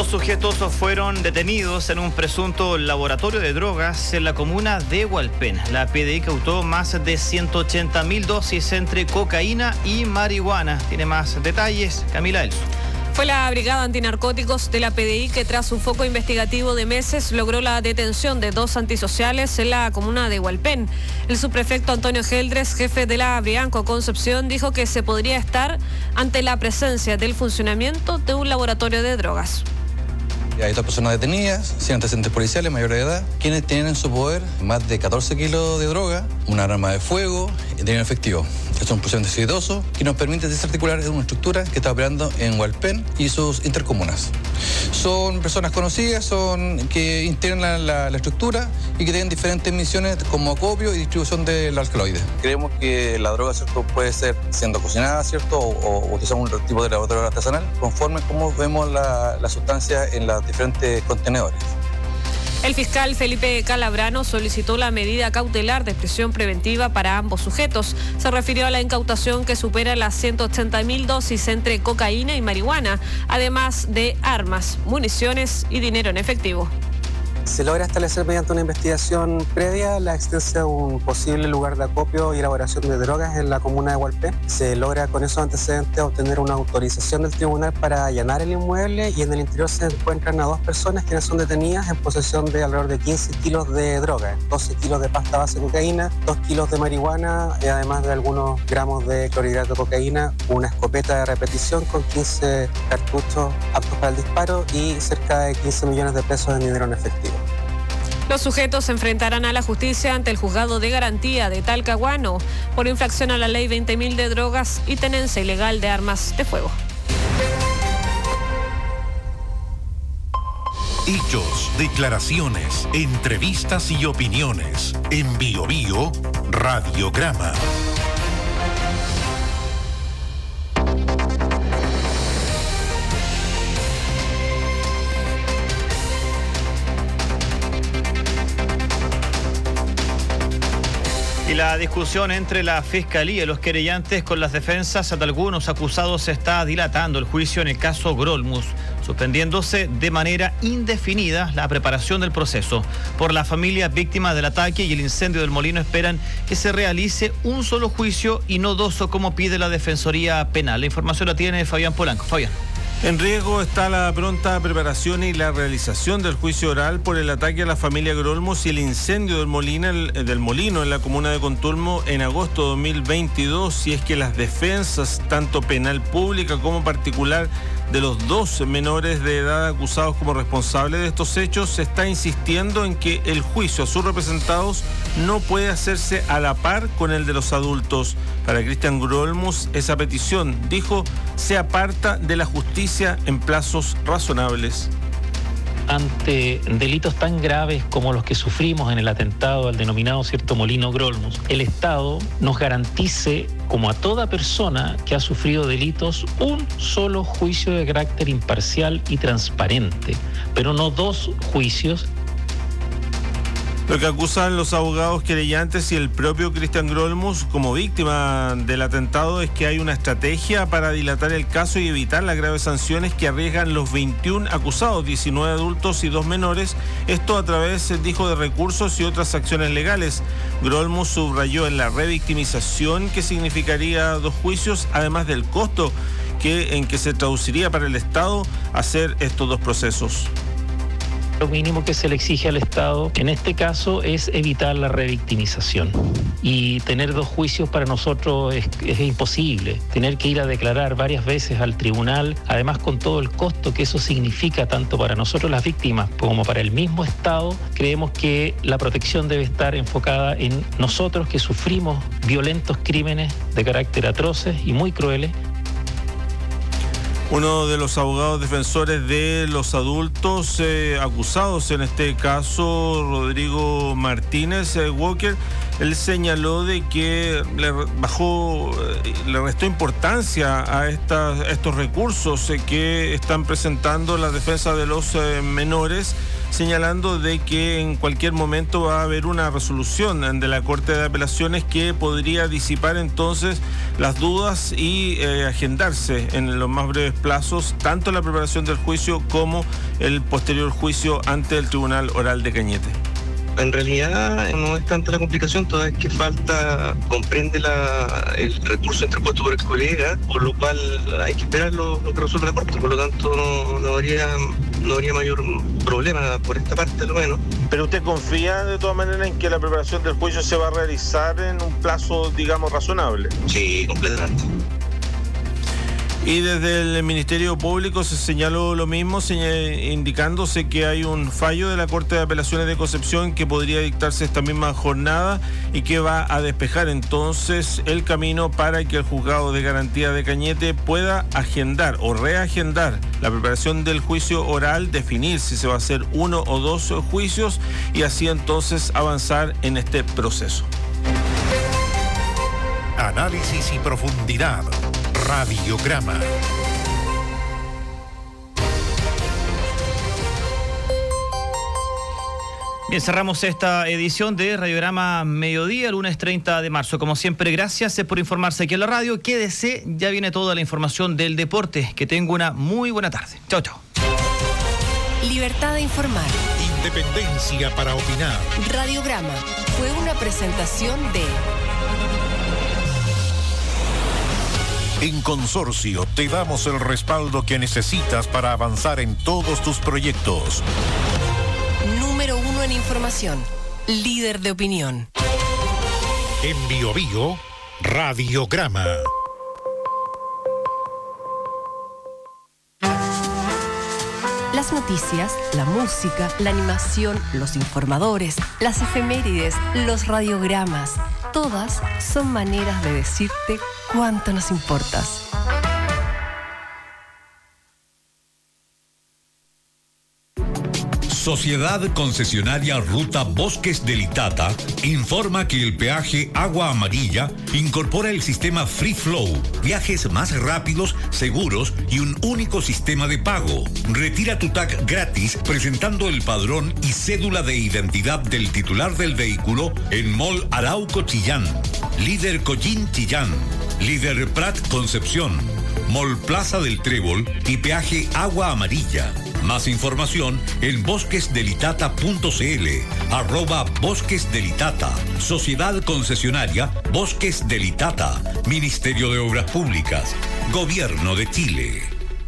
Dos sujetos fueron detenidos en un presunto laboratorio de drogas en la comuna de Hualpén. La P D I incautó más de ciento ochenta mil dosis entre cocaína y marihuana. Tiene más detalles, Camila Elso. Fue la Brigada Antinarcóticos de la P D I que tras un foco investigativo de meses logró la detención de dos antisociales en la comuna de Hualpén. El subprefecto Antonio Geldres, jefe de la Brianco Concepción, dijo que se podría estar ante la presencia del funcionamiento de un laboratorio de drogas. Hay dos personas detenidas, sin antecedentes policiales, mayores de edad, quienes tienen en su poder más de catorce kilos de droga, una arma de fuego y dinero efectivo. Es un procedimiento exitoso que nos permite desarticular una estructura que está operando en Hualpén y sus intercomunas. Son personas conocidas, son que integran la, la, la estructura y que tienen diferentes misiones como acopio y distribución del alcaloide. Creemos que la droga, ¿cierto?, puede ser siendo cocinada, ¿cierto?, o, o utilizar un tipo de laboratorio artesanal, conforme como vemos la, la sustancia en los diferentes contenedores. El fiscal Felipe Calabrano solicitó la medida cautelar de prisión preventiva para ambos sujetos. Se refirió a la incautación que supera las ciento ochenta mil dosis entre cocaína y marihuana, además de armas, municiones y dinero en efectivo. Se logra establecer mediante una investigación previa la existencia de un posible lugar de acopio y elaboración de drogas en la comuna de Hualpén. Se logra con esos antecedentes obtener una autorización del tribunal para allanar el inmueble y en el interior se encuentran a dos personas quienes son detenidas en posesión de alrededor de quince kilos de droga, doce kilos de pasta base de cocaína, dos kilos de marihuana y además de algunos gramos de clorhidrato de cocaína, una escopeta de repetición con quince cartuchos aptos para el disparo y cerca de quince millones de pesos en dinero en efectivo. Los sujetos se enfrentarán a la justicia ante el juzgado de garantía de Talcahuano por infracción a la ley veinte mil de drogas y tenencia ilegal de armas de fuego. Hechos, declaraciones, entrevistas y opiniones. En Bio Bio, Radiograma. Y la discusión entre la Fiscalía y los querellantes con las defensas de algunos acusados se está dilatando el juicio en el caso Grolmus, suspendiéndose de manera indefinida la preparación del proceso. Por la familia víctima del ataque y el incendio del molino esperan que se realice un solo juicio y no dos como pide la Defensoría Penal. La información la tiene Fabián Polanco. Fabián. En riesgo está la pronta preparación y la realización del juicio oral por el ataque a la familia Grolmus y el incendio del, molino, del molino en la comuna de Contulmo en agosto de dos mil veintidós, si es que las defensas, tanto penal pública como particular, de los dos menores de edad acusados como responsables de estos hechos, se está insistiendo en que el juicio a sus representados no puede hacerse a la par con el de los adultos. Para Cristian Grolmus, esa petición, dijo, se aparta de la justicia en plazos razonables. Ante delitos tan graves como los que sufrimos en el atentado al denominado cierto molino Grolmus, el Estado nos garantice, como a toda persona que ha sufrido delitos, un solo juicio de carácter imparcial y transparente, pero no dos juicios. Lo que acusan los abogados querellantes y el propio Cristian Grolmus como víctima del atentado es que hay una estrategia para dilatar el caso y evitar las graves sanciones que arriesgan los veintiún acusados, diecinueve adultos y dos menores, esto a través, dijo, de recursos y otras acciones legales. Grolmus subrayó en la revictimización que significaría dos juicios, además del costo que, en que se traduciría para el Estado hacer estos dos procesos. Lo mínimo que se le exige al Estado en este caso es evitar la revictimización. Y tener dos juicios para nosotros es, es imposible. Tener que ir a declarar varias veces al tribunal, además con todo el costo que eso significa tanto para nosotros las víctimas como para el mismo Estado, creemos que la protección debe estar enfocada en nosotros que sufrimos violentos crímenes de carácter atroces y muy crueles. Uno de los abogados defensores de los adultos eh, acusados en este caso, Rodrigo Martínez eh, Walker, él señaló de que le bajó, le restó importancia a, estas, a estos recursos que están presentando la defensa de los eh, menores, señalando de que en cualquier momento va a haber una resolución de la Corte de Apelaciones que podría disipar entonces las dudas y eh, agendarse en los más breves plazos tanto la preparación del juicio como el posterior juicio ante el Tribunal Oral de Cañete. En realidad no es tanta la complicación, toda vez que falta, comprende la, el recurso interpuesto por el colega, por lo cual hay que esperar lo, lo que resuelva la Corte, por lo tanto no, no, habría, no habría mayor problema por esta parte, lo menos. ¿Pero usted confía de todas maneras en que la preparación del juicio se va a realizar en un plazo, digamos, razonable? Sí, completamente. Y desde el Ministerio Público se señaló lo mismo, indicándose que hay un fallo de la Corte de Apelaciones de Concepción que podría dictarse esta misma jornada y que va a despejar entonces el camino para que el Juzgado de Garantía de Cañete pueda agendar o reagendar la preparación del juicio oral, definir si se va a hacer uno o dos juicios y así entonces avanzar en este proceso. Análisis y profundidad. Radiograma. Bien, cerramos esta edición de Radiograma Mediodía, lunes treinta de marzo. Como siempre, gracias por informarse aquí en la radio. Quédese, ya viene toda la información del deporte. Que tenga una muy buena tarde. Chao, chao. Libertad de informar. Independencia para opinar. Radiograma fue una presentación de... En Consorcio te damos el respaldo que necesitas para avanzar en todos tus proyectos. Número uno en información. Líder de opinión. En Bio Bio, Radiograma. Las noticias, la música, la animación, los informadores, las efemérides, los radiogramas, todas son maneras de decirte cuánto nos importas. Sociedad Concesionaria Ruta Bosques del Itata informa que el peaje Agua Amarilla incorpora el sistema Free Flow, viajes más rápidos, seguros y un único sistema de pago. Retira tu tag gratis presentando el padrón y cédula de identidad del titular del vehículo en Mall Arauco Chillán, Líder Collín Chillán, Líder Prat Concepción, Mall Plaza del Trébol y peaje Agua Amarilla. Más información en bosquesdelitata punto cl, arroba Bosques del Itata, Sociedad Concesionaria Bosques del Itata, Ministerio de Obras Públicas, Gobierno de Chile.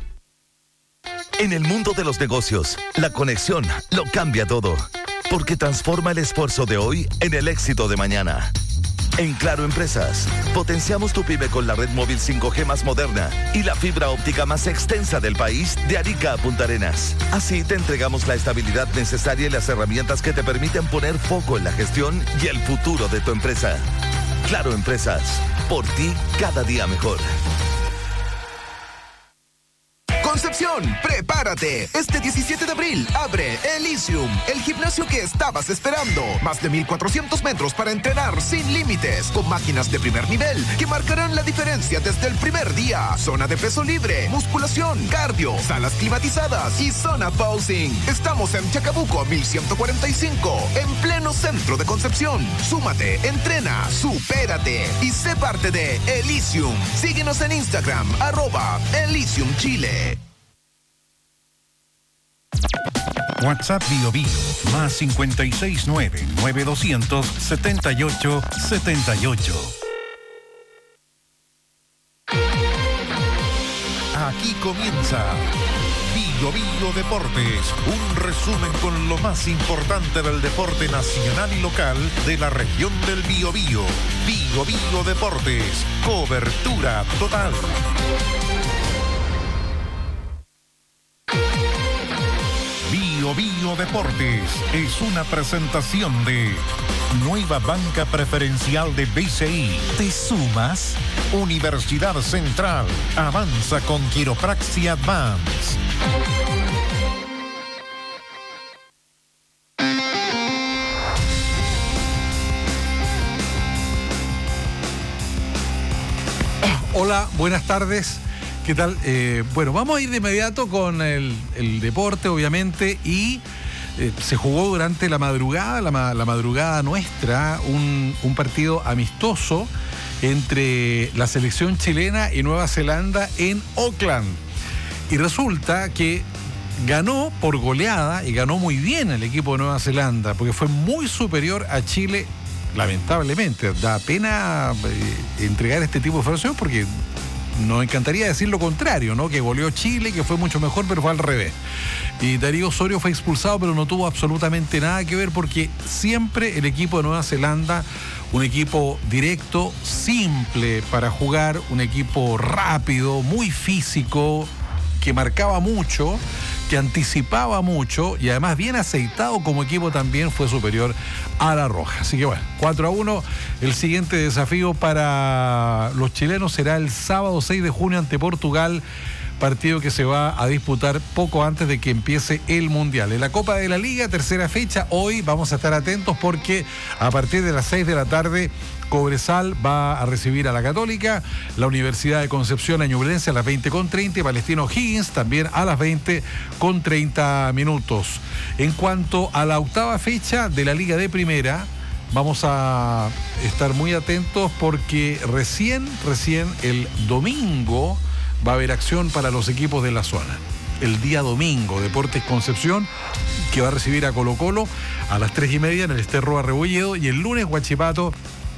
En el mundo de los negocios, la conexión lo cambia todo, porque transforma el esfuerzo de hoy en el éxito de mañana. En Claro Empresas, potenciamos tu pyme con la red móvil cinco G más moderna y la fibra óptica más extensa del país de Arica a Punta Arenas. Así te entregamos la estabilidad necesaria y las herramientas que te permiten poner foco en la gestión y el futuro de tu empresa. Claro Empresas, por ti cada día mejor. Concepción, prepárate. Este diecisiete de abril abre Elysium, el gimnasio que estabas esperando. Más de mil cuatrocientos metros para entrenar sin límites, con máquinas de primer nivel que marcarán la diferencia desde el primer día. Zona de peso libre, musculación, cardio, salas climatizadas y zona posing. Estamos en Chacabuco mil ciento cuarenta y cinco, en pleno centro de Concepción. Súmate, entrena, supérate y sé parte de Elysium. Síguenos en Instagram, arroba Elysium Chile. WhatsApp Bio Bio, más cincuenta y seis nueve, nueve doscientos, setenta y ocho, setenta y ocho. Aquí comienza Bio Bio Deportes, un resumen con lo más importante del deporte nacional y local de la región del Biobío. Bio Bio Deportes, cobertura total. Bio Bio Deportes es una presentación de Nueva Banca Preferencial de B C I. ¿Te sumas? Universidad Central. Avanza con Quiropraxia Advance. Hola, buenas tardes. ¿Qué tal? Eh, bueno, vamos a ir de inmediato con el, el deporte, obviamente, y eh, se jugó durante la madrugada, la, la madrugada nuestra, un, un partido amistoso entre la selección chilena y Nueva Zelanda en Auckland. Y resulta que ganó por goleada y ganó muy bien el equipo de Nueva Zelanda, porque fue muy superior a Chile, lamentablemente. Da pena eh, entregar este tipo de información porque nos encantaría decir lo contrario, ¿no? Que goleó Chile, que fue mucho mejor, pero fue al revés. Y Darío Osorio fue expulsado, pero no tuvo absolutamente nada que ver porque siempre el equipo de Nueva Zelanda, un equipo directo, simple para jugar, un equipo rápido, muy físico, que marcaba mucho, que anticipaba mucho y además bien aceitado como equipo también, fue superior a la Roja. Así que bueno, cuatro a uno. El siguiente desafío para los chilenos será el sábado seis de junio ante Portugal, partido que se va a disputar poco antes de que empiece el Mundial. En la Copa de la Liga, tercera fecha, hoy vamos a estar atentos porque a partir de las seis de la tarde Cobresal va a recibir a la Católica, la Universidad de Concepción a Ñublense a las veinte con treinta y Palestino Higgins también a las veinte con treinta minutos. En cuanto a la octava fecha de la Liga de Primera, vamos a estar muy atentos porque recién, recién el domingo va a haber acción para los equipos de la zona. El día domingo, Deportes Concepción, que va a recibir a Colo Colo a las tres y media en el Esterro Arrebolledo, y el lunes Huachipato,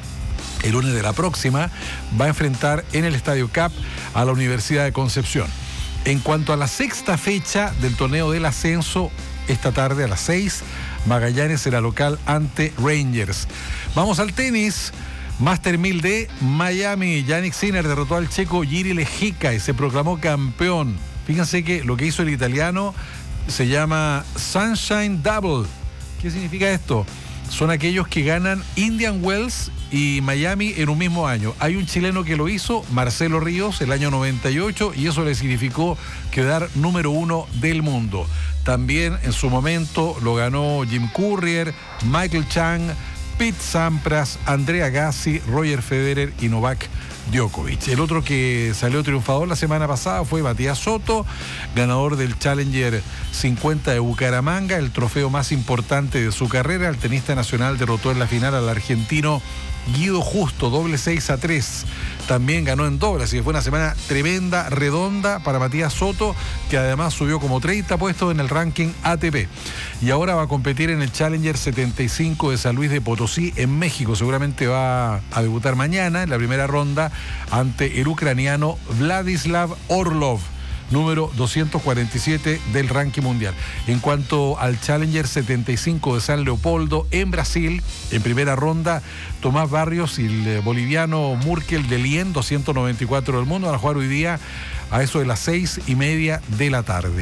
el lunes de la próxima, va a enfrentar en el Estadio Cap a la Universidad de Concepción. En cuanto a la sexta fecha del torneo del ascenso, esta tarde a las seis, Magallanes será local ante Rangers. Vamos al tenis. Master mil de Miami. Yannick Sinner derrotó al checo Jiri Lejica y se proclamó campeón. Fíjense que lo que hizo el italiano se llama Sunshine Double. ¿Qué significa esto? Son aquellos que ganan Indian Wells y Miami en un mismo año. Hay un chileno que lo hizo, Marcelo Ríos, el año noventa y ocho, y eso le significó quedar número uno del mundo. También en su momento lo ganó Jim Courier, Michael Chang, Pete Sampras, Andrea Agassi, Roger Federer y Novak Djokovic. El otro que salió triunfador la semana pasada fue Matías Soto, ganador del Challenger cincuenta de Bucaramanga, el trofeo más importante de su carrera. El tenista nacional derrotó en la final al argentino Guido Justo, doble seis a tres. También ganó en doble, así que fue una semana tremenda, redonda para Matías Soto, que además subió como treinta puestos en el ranking A T P. Y ahora va a competir en el Challenger setenta y cinco de San Luis de Potosí en México. Seguramente va a debutar mañana en la primera ronda ante el ucraniano Vladislav Orlov, número doscientos cuarenta y siete del ranking mundial. En cuanto al Challenger setenta y cinco de San Leopoldo en Brasil, en primera ronda, Tomás Barrios y el boliviano Murkel de Lien, doscientos noventa y cuatro del mundo, van a jugar hoy día a eso de las seis y media de la tarde.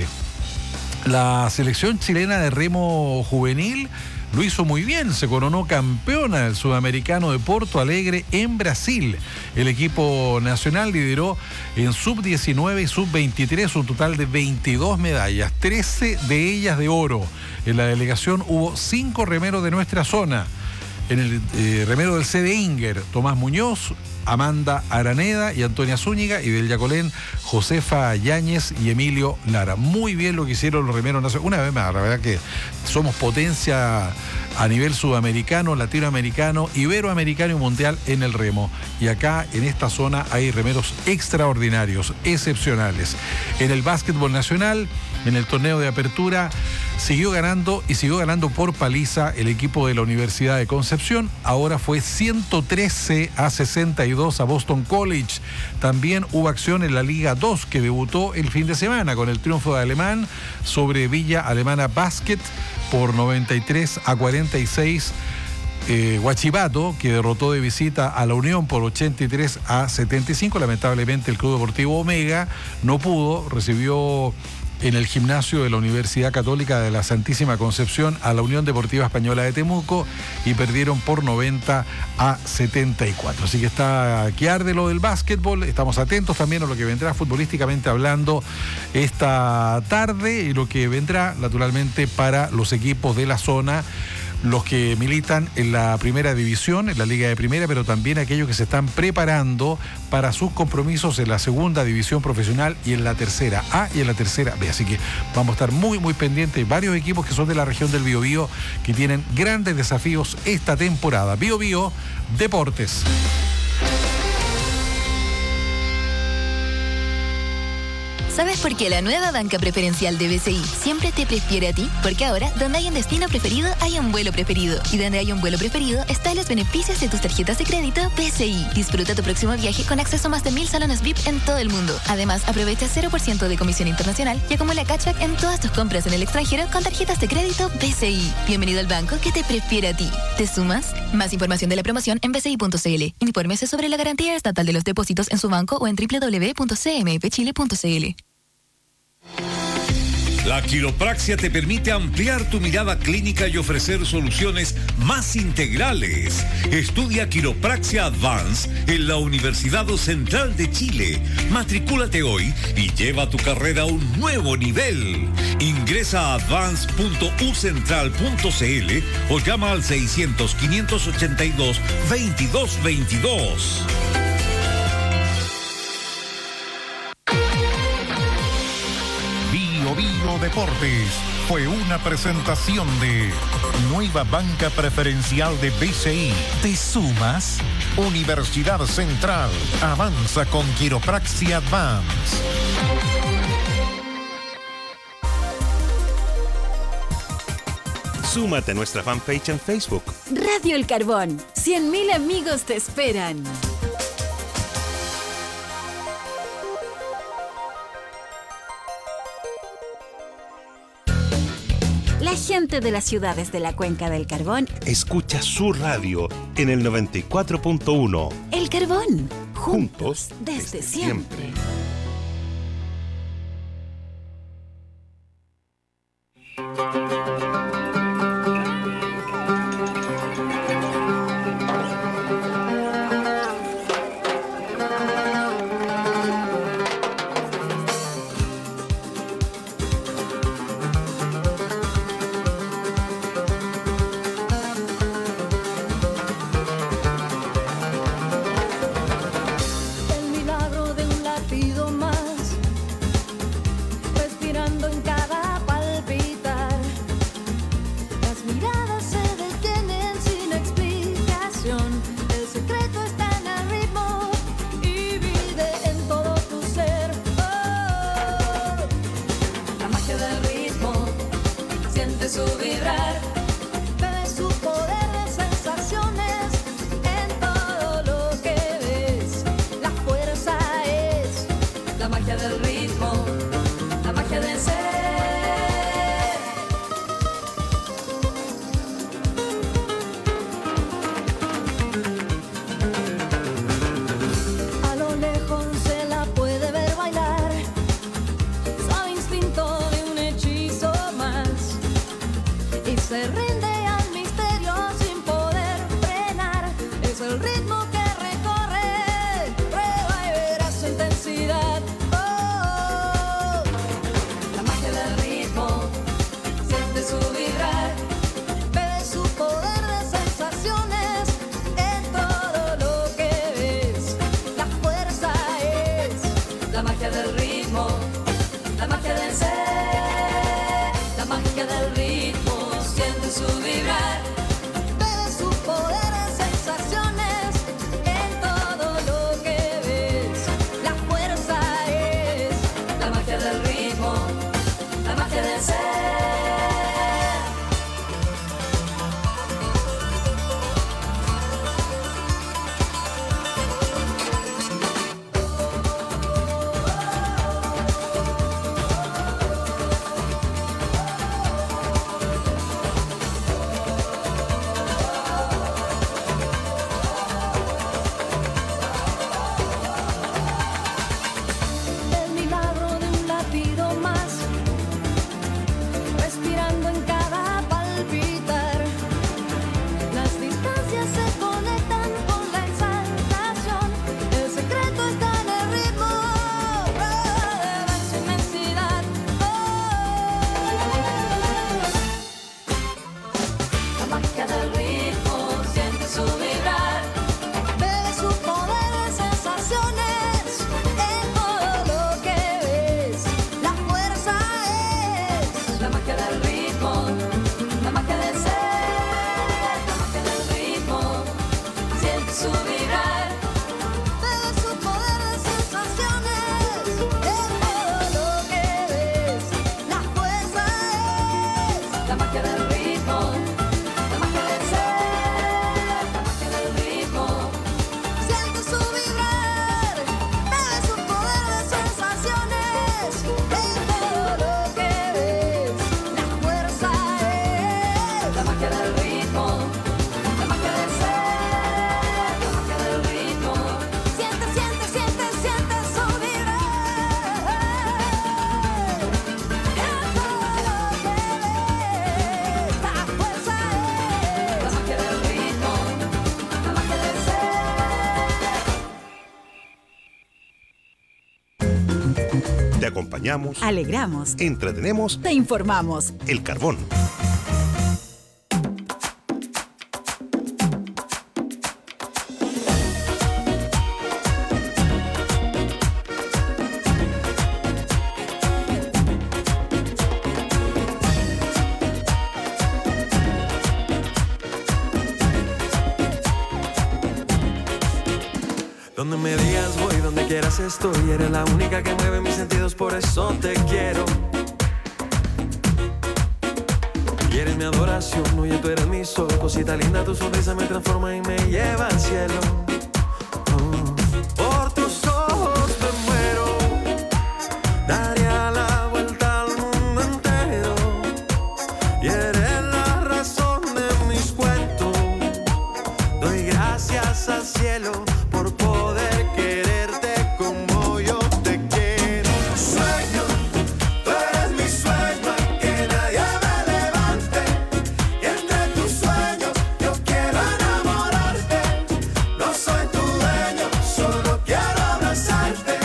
La selección chilena de remo juvenil lo hizo muy bien, se coronó campeona del sudamericano de Porto Alegre en Brasil. El equipo nacional lideró en sub diecinueve y sub veintitrés un total de veintidós medallas, trece de ellas de oro. En la delegación hubo cinco remeros de nuestra zona. En el eh, remero del C D Inger, Tomás Muñoz, Amanda Araneda y Antonia Zúñiga, y del Yacolén, Josefa Yáñez y Emilio Lara. Muy bien lo que hicieron los remeros nacionales. Una vez más, la verdad que somos potencia a nivel sudamericano, latinoamericano, iberoamericano y mundial en el remo. Y acá, en esta zona, hay remeros extraordinarios, excepcionales. En el básquetbol nacional, en el torneo de apertura, siguió ganando y siguió ganando por paliza el equipo de la Universidad de Concepción. Ahora fue ciento trece a sesenta y dos a Boston College. También hubo acción en la Liga dos, que debutó el fin de semana con el triunfo de Alemán sobre Villa Alemana Basket por noventa y tres a cuarenta y seis. Eh, Huachipato, que derrotó de visita a la Unión por ochenta y tres a setenta y cinco. Lamentablemente el Club Deportivo Omega no pudo, recibió en el gimnasio de la Universidad Católica de la Santísima Concepción a la Unión Deportiva Española de Temuco y perdieron por noventa a setenta y cuatro. Así que está aquí arde lo del básquetbol. Estamos atentos también a lo que vendrá futbolísticamente hablando esta tarde y lo que vendrá naturalmente para los equipos de la zona los que militan en la primera división, en la Liga de Primera, pero también aquellos que se están preparando para sus compromisos en la segunda división profesional y en la tercera A y en la tercera B. Así que vamos a estar muy, muy pendientes. Hay varios equipos que son de la región del Biobío que tienen grandes desafíos esta temporada. Biobío Deportes. ¿Sabes por qué la nueva banca preferencial de B C I siempre te prefiere a ti? Porque ahora, donde hay un destino preferido, hay un vuelo preferido. Y donde hay un vuelo preferido, están los beneficios de tus tarjetas de crédito B C I. Disfruta tu próximo viaje con acceso a más de mil salones V I P en todo el mundo. Además, aprovecha cero por ciento de comisión internacional y acumula cashback en todas tus compras en el extranjero con tarjetas de crédito B C I. Bienvenido al banco que te prefiere a ti. ¿Te sumas? Más información de la promoción en b c i punto c l. Infórmese sobre la garantía estatal de los depósitos en su banco o en w w w punto c m f chile punto c l. La quiropraxia te permite ampliar tu mirada clínica y ofrecer soluciones más integrales. Estudia Quiropraxia Advance en la Universidad Central de Chile. Matricúlate hoy y lleva tu carrera a un nuevo nivel. Ingresa a advance punto u central punto c l o llama al seiscientos, quinientos ochenta y dos, veintidós veintidós. Bio Deportes fue una presentación de Nueva Banca Preferencial de B C I. ¿Te sumas? Universidad Central. Avanza con Quiropraxia Advance. Súmate a nuestra fanpage en Facebook. Radio El Carbón. cien mil amigos te esperan. La gente de las ciudades de la Cuenca del Carbón escucha su radio en el noventa y cuatro punto uno. El Carbón. Juntos, desde, desde siempre. siempre. Te acompañamos, alegramos, entretenemos, te informamos. El Carbón. Donde me digas voy, donde quieras estoy. Eres la única que mueve mis sentidos, por eso te quiero. Y eres mi adoración, oye, tú eres mi sol. Cosita linda, tu sonrisa me transforma y me lleva al cielo. Oh. Por tus ojos me muero, daría la vuelta al mundo entero. Y eres la razón de mis cuentos. Doy gracias al cielo por poder quererte como yo te quiero. Sueño, tú eres mi sueño, que nadie me levante. Y entre tus sueños yo quiero enamorarte. No soy tu dueño, solo quiero abrazarte.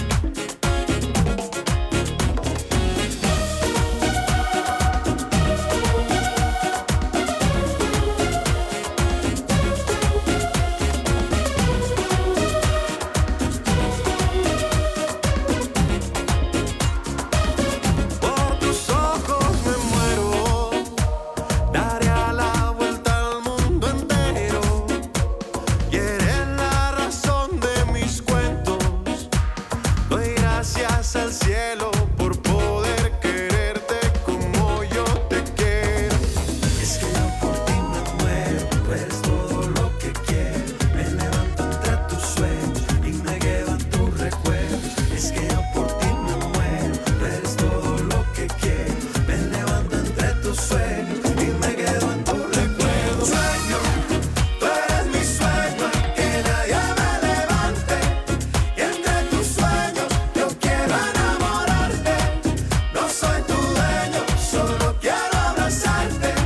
Por tus ojos me muero, daría la vuelta al mundo entero. Y eres la razón de mis cuentos. Doy gracias al cielo por poder quererte como yo te quiero. Es que yo por ti me muero, tú eres todo lo que quiero. Me levanto entre tus sueños y me quedo en tus recuerdos. Es que yo por ti me muero, tú eres todo lo que quiero. Me levanto entre tus sueños y me quedo en tus recuerdos. Sueño, tú eres mi sueño, que nadie me levante. Y entre tus sueños yo quiero enamorarte. No soy tu dueño, solo quiero abrazarte.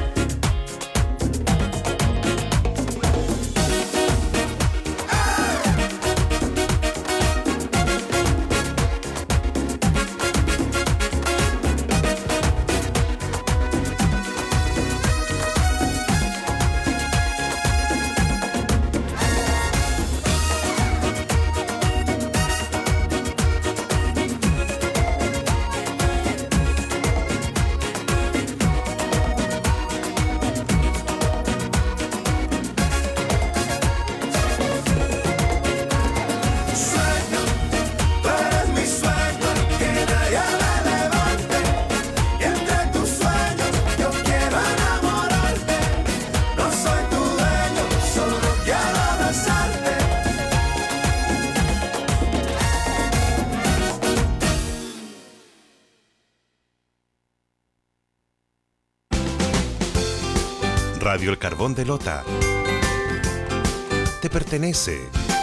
Sueño, tú eres mi sueño, que nadie me levante. Y entre tus sueños yo quiero enamorarte. No soy tu dueño, solo quiero abrazarte. Radio El Carbón de Lota. Te pertenece.